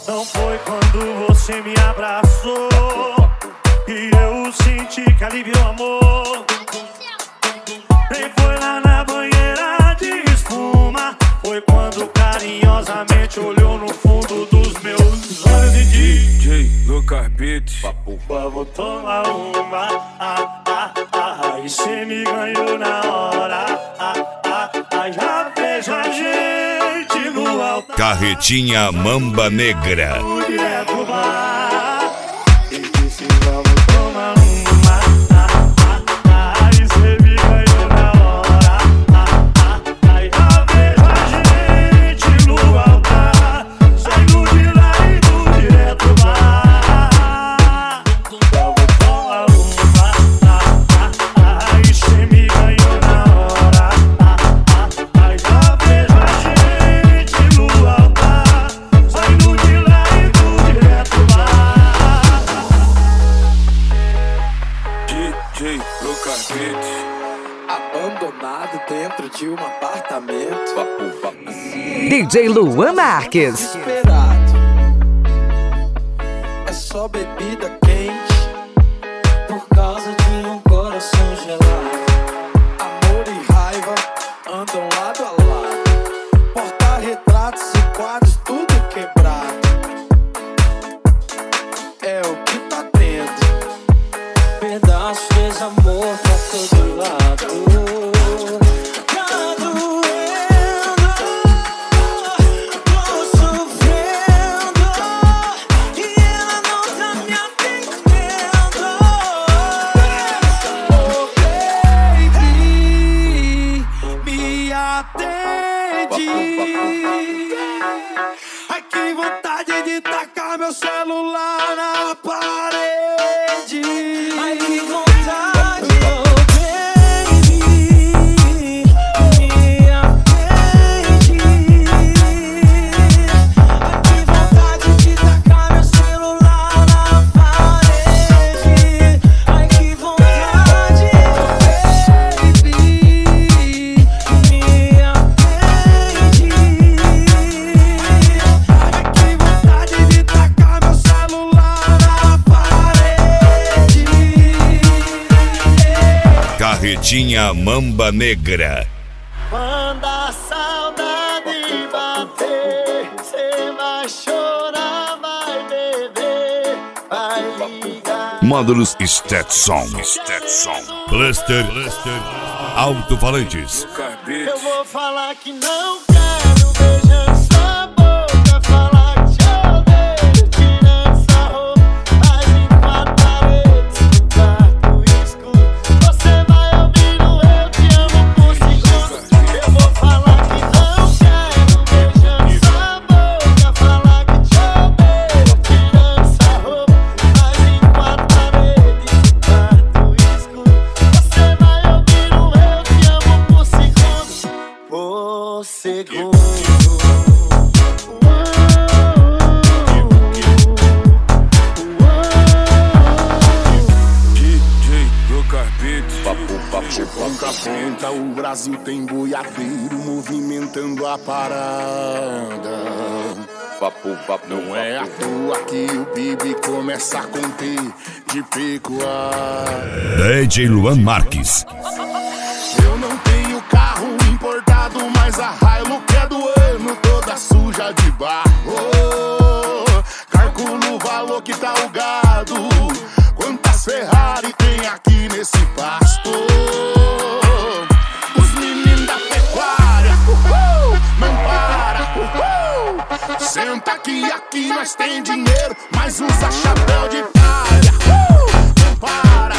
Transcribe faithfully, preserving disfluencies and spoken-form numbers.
Não foi quando você me abraçou e eu senti que aliviou amor. Nem foi lá na banheira de espuma. Foi quando carinhosamente olhou no fundo dos meus olhos e disse: D J Lucas Beats, vamos tomar uma, ah, ah, ah, e cê me ganhou na hora, ah, ah, ah, já vejo a gente no altar. Carretinha Mamba Negra. Direto bar, e disse: vamos tomar uma, ah, ah, ah, e cê me ganhou na hora, ah, ah, ah, já vejo a gente no altar. Saindo de lá e do direto bar. Vamos tomar uma, ah, ah, ah, e cê me ganhou na hora, ah, ah, ah, já vejo a gente no altar. Saindo de lá e do direto bar. D J Lucas Beats. Abandonado dentro de um apartamento. D J Luan Marques. Desesperado. É só bebida quente por causa de um coração gelado. Amor e raiva andam lado a lado. Porta-retratos e quadros tudo quebrado. É o que tá tendo. Pedaço de desamor pra todo lado. Tá doendo, tô sofrendo e ela não tá me atendendo. Oh baby, me atende. Ai que vontade de tacar meu celular na parede. Ai que vontade, oh baby, me atende. Ai que vontade de tacar meu celular na parede. Ai que vontade, oh baby, me atende. Ai que vontade de tacar meu celular na parede. Carretinha Mamba Negra. Quando a saudade bater, cê vai chorar, vai beber, vai ligar. Módulos Stetson. Stetson. Cluster. Alto-falantes. Lucas Eu Beats. vou falar que não quero beijar sua boca, falar que te odeio, tirando essa roupa, mas em quatro paredes, no quarto escuro, você vai ouvir o eu te amo por segundo. Eu vou falar que não quero beijar sua boca, falar que te odeio, tirando essa roupa, mas em quatro paredes, no quarto escuro, você vai ouvir o eu te amo por segundo. Por segundo. D J Lucas Beats. De ponta a ponta o Brasil tem boiadeiro movimentando a parada. Não é à toa que o P I B começa a conter de pecuária. D J Luan Marques. Eu não tenho carro importado, mas a Hilux é do ano, toda suja de barro. Calculo o valor que tá o gado. Quantas Ferrari tem aqui nesse pasto? Os meninos da pecuária, uhul, não para, uhul. Senta que aqui nós tem dinheiro, mas usa chapéu de palha, uhul, não para.